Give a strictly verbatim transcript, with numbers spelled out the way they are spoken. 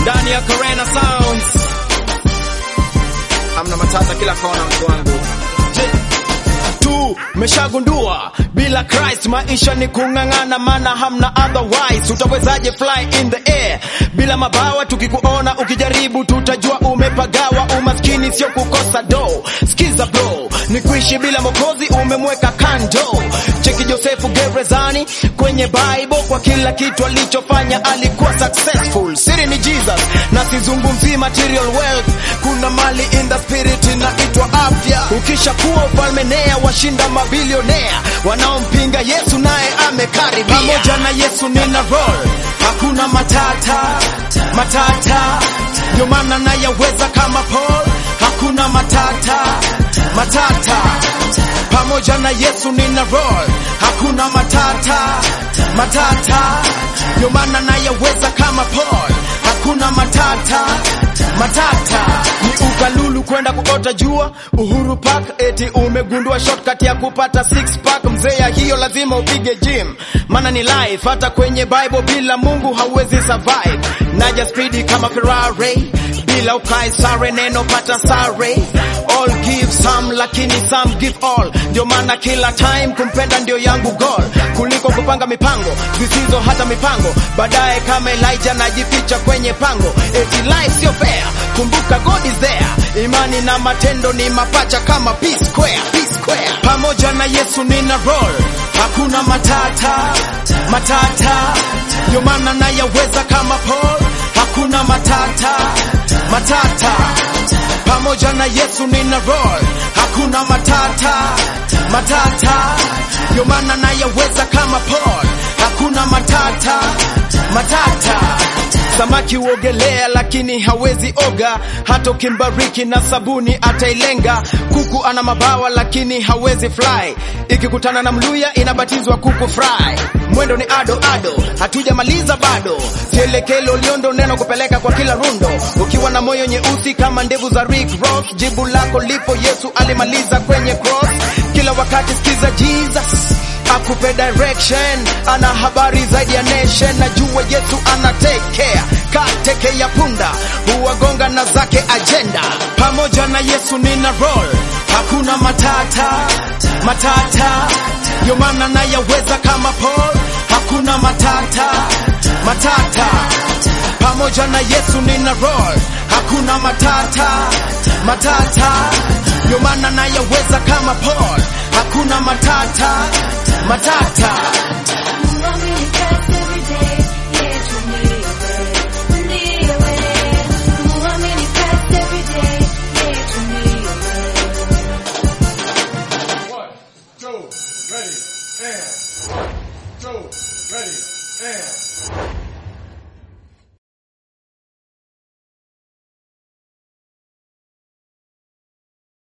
ndani ya Karena Sounds. Hamna matata kila kona mtu wangu. Tu meshagundua bila Christ maisha ni kungangana, mana hamna otherwise. Utawezaje fly in the air bila mabawa? Tukikuona ukijaribu tutajua umepagawa. Umaskini sio kukosa do. Skiza bro, ni kuishi bila Mwokozi umemweka kando. Cheki Josefu gerezani kwenye Bible, kwa kila kitu alichofanya alikuwa successful. Siri ni Jesus na sizungumzi material wealth. Kuna mali in the spirit inaitwa afya. Ukisha kuwa ufalme nea washinda mabilionea. Wanaompinga Yesu naye amekaribia. Pamoja na Yesu nina roll, hakuna matata, matata. Ndio maana nayaweza kama Paul, hakuna matata, matata. Pamoja na Yesu nina roll, hakuna matata, matata. Ndio maana nayaweza kama Paul, hakuna matata, matata. Ni ukalulu kwenda kuota jua Uhuru Park, eti umegundua shortcut ya kupata six pack. Mzee ya hiyo lazima upige gym, maana ni life. Hata kwenye Bible bila Mungu hauwezi survive. Naja speedy kama Ferrari, bila ukai sare neno pata sare. All give some lakini some give all. Ndio maana kila time kumpenda ndio yangu goal, kuliko kupanga mipango zisizo hata mipango. Baadaye kama Elijah najificha kwenye pango. Eti life sio fair, kumbuka God is there. Imani na matendo ni mapacha kama P square, P square. Pamoja na Yesu nina roll, hakuna matata, matata. Ndio maana nayaweza kama Paul, hakuna matata, matata. Pamoja na Yesu nina roll, hakuna matata, matata. Ndio maana nayaweza kama Paul, hakuna matata, matata. Samaki uogelea lakini hawezi oga, hata ukimbariki na sabuni atailenga. Kuku ana mabawa lakini hawezi fly, ikikutana na mluya inabatizwa kuku fry. Mwendo ni ado ado, hatujamaliza bado. Kielekelo liondo neno kupeleka kwa kila rundo. Ukiwa na moyo nyeusi kama ndevu za Rick Ross, jibu lako lipo, Yesu alimaliza kwenye cross. Kila wakati sikiza Jesus akupe direction, ana habari zaidi ya nation. Najua Yesu ana take care, ka take ya punda huwagonga na zake agenda. Pamoja na Yesu nina roll, hakuna matata, matata. Ndio maana nayaweza kama Paul, hakuna matata, matata. Pamoja na Yesu nina roll, hakuna matata, matata. Ndio maana nayaweza kama Paul, hakuna matata, matata. Ready, and one, two, ready, and